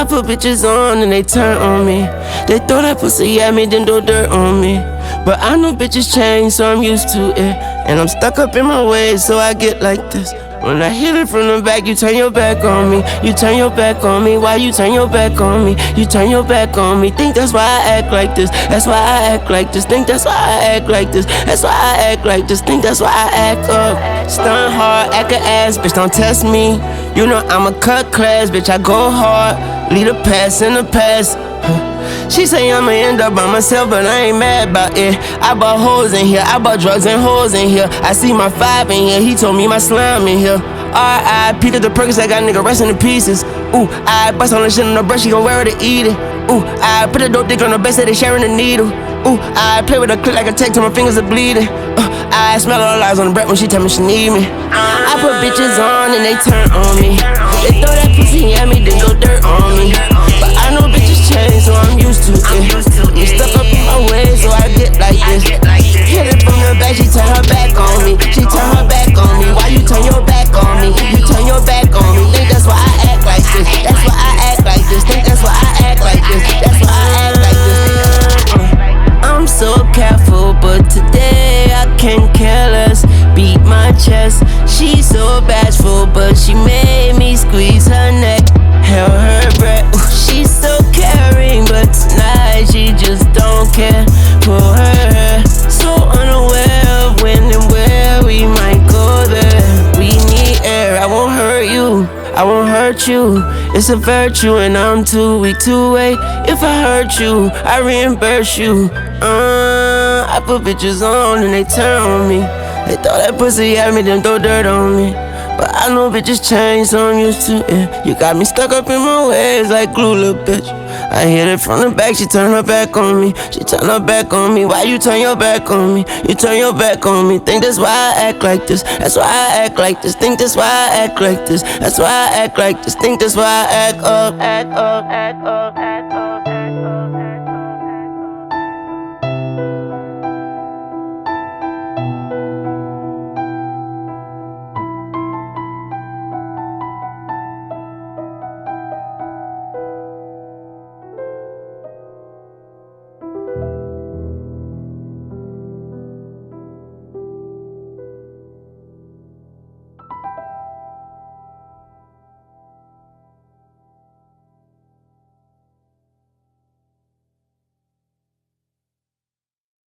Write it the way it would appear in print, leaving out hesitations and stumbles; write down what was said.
I put bitches on and they turn on me. They throw that pussy at me, then throw dirt on me. But I know bitches change, so I'm used to it. And I'm stuck up in my ways, so I get like this. When I hit it from the back, you turn your back on me. You turn your back on me. Why you turn your back on me? You turn your back on me. Think that's why I act like this. That's why I act like this. Think that's why I act like this. That's why I act like this. Think that's why I act up. Stun hard, act a ass, bitch, don't test me. You know I'm a cut class, bitch, I go hard. Leave the past in the past. She say I'ma end up by myself, but I ain't mad about it. I bought hoes in here, I bought drugs and hoes in here. I see my 5 in here, he told me my slime in here. R.I.P. to the Perkins, I got nigga resting in pieces. Ooh, I bust on the shit on the brush, she gon' wear it to eat it. Ooh, I put a dope dick on the bed, say they sharing the needle. Ooh, I play with a clip like a tech till my fingers are bleeding. I smell all the lies on the breath when she tell me she need me. I put bitches on and they turn on me. They throw that pussy at me, then throw dirt on me. But I know bitches change, so I'm used to it. I'm stuck up in my ways, so I get like this. Hit it from the back, she turn her back on me. She turn her back on me. Why you turn your back on me? You turn your back on me. Think that's why I act like this. That's why I act like this. Think that's why I act like this. That's why I act like this. I'm so careful, but today I can't care less. Beat my chest. She's so bashful, but she made me squeeze her neck. Held her breath. Ooh, she's so caring, but tonight she just don't care. Pull her hair, so unaware of when and where we might go there. We need air, I won't hurt you, I won't hurt you. It's a virtue and I'm too weak to wait. If I hurt you, I reimburse you. I put bitches on and they turn on me. They throw that pussy at me, then throw dirt on me. But I know bitches change, so I'm used to it. You got me stuck up in my ways like glue, little bitch. I hit it from the back, she turn her back on me. She turn her back on me. Why you turn your back on me? You turn your back on me. Think that's why I act like this. That's why I act like this. Think that's why I act like this. That's why I act like this. Think that's why I act up.